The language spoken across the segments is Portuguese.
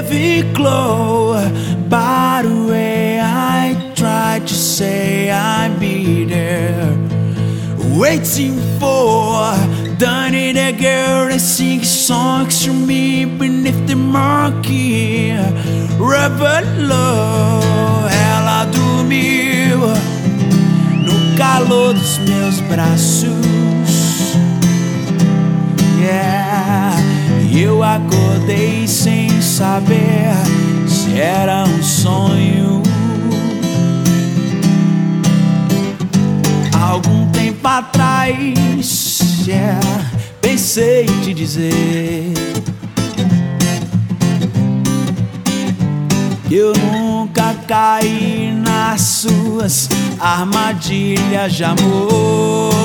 very close, by the way I tried to say I'd be there, waiting for Danny the girl to sing songs to me beneath the marquee. Revelou, ela dormiu no calor dos meus braços, yeah. E eu acordei sem saber se era um sonho. Algum tempo atrás, yeah, pensei em te dizer que eu nunca caí nas suas armadilhas de amor.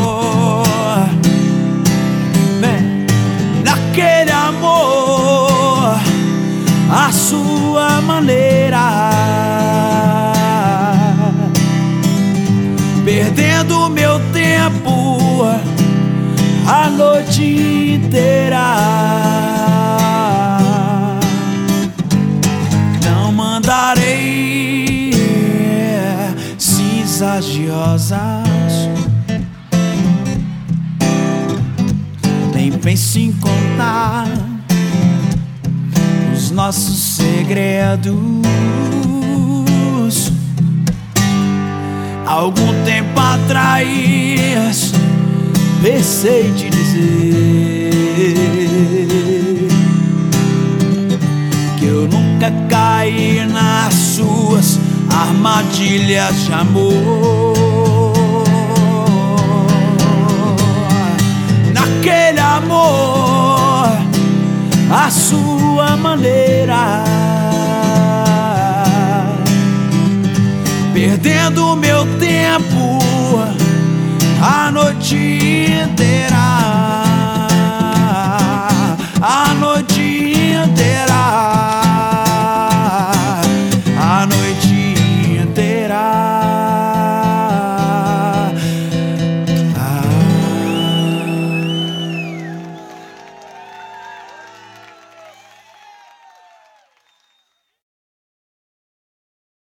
Naquele amor, a sua maneira, perdendo meu tempo a noite inteira. Não mandarei cinzas de rosas, nem penso em contar os nossos segredos. Algum tempo atrás pensei em te dizer que eu nunca caí nas suas armadilhas de amor. Naquele amor, a sua maneira, perdendo meu tempo a noite inteira.